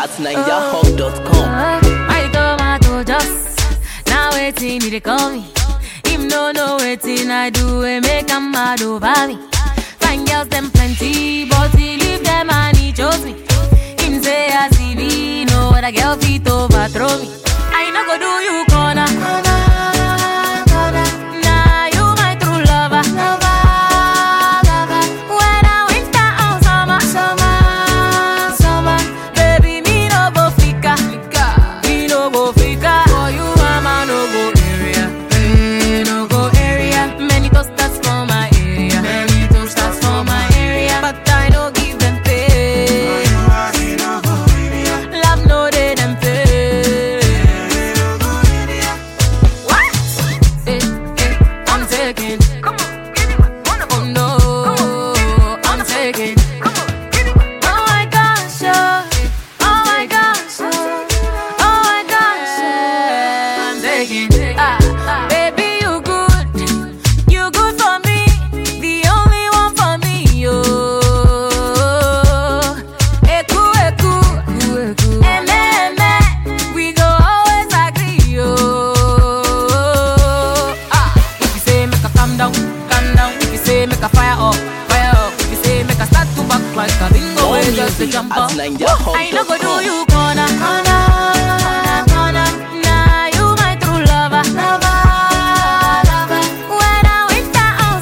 at ninjahawk.com. My tomato just now waiting, they call me. Him no know waiting, I do it, make him mad over me. Fine girls them plenty, but he leave them and he chose me. Him say as he be, know what a girl feet overthrow me. I no go do you corner. Nah, you my true lover. When I winter or summer, baby me no go fika, me no go fika. For you I'm a no go area, no go area. Many toasters for my area, but I no give them pay. Love no they them pay. What? I'm taking. Come on, give me one of them. No, I'm taking. Come on, give me one. Oh my gosh, oh my gosh, oh my gosh, I'm taking. Baby, you good for me, the only one for me, yo. Eku, eme, we go always agree, yo. If you say make a calm down. If you say make a fire up. If you say make a start to back like a bingo, More way just to music jump at up. ninjahawk.com. I no go do you corner. Nah, you my true lover. When I winter or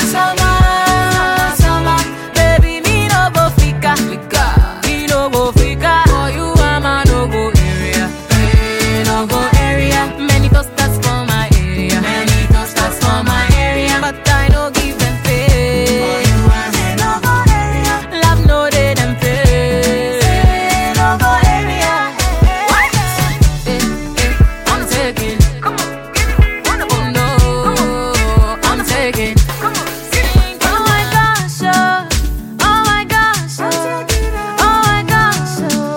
summer, baby me no go fika, me no go fika. For you I'm a no go area, no go area. Many toasters for my area, but I no give them pay. Love no they them pay. What? I'm taking. Come on, give me one of them. No, I'm taking. Come on, sing. Oh my gosh, oh my gosh, oh my gosh,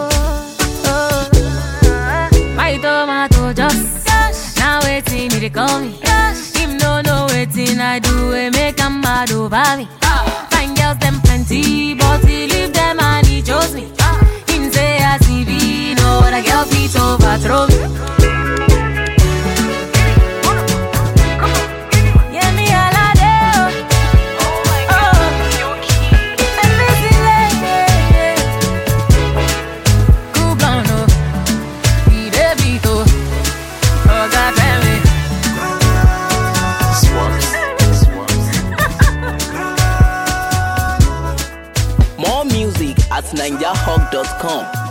my tomato just now waiting, they call me. Him no know waiting, I do it, make him mad over me. Fine girls them plenty, but he leave them and he chose me. Him say as he be, know what a girl feet overthrow me. Yeah, me all a day, I'm busy lady. Cool blonde, he dey beat, oh God damn it. More music at ninjahawk.com.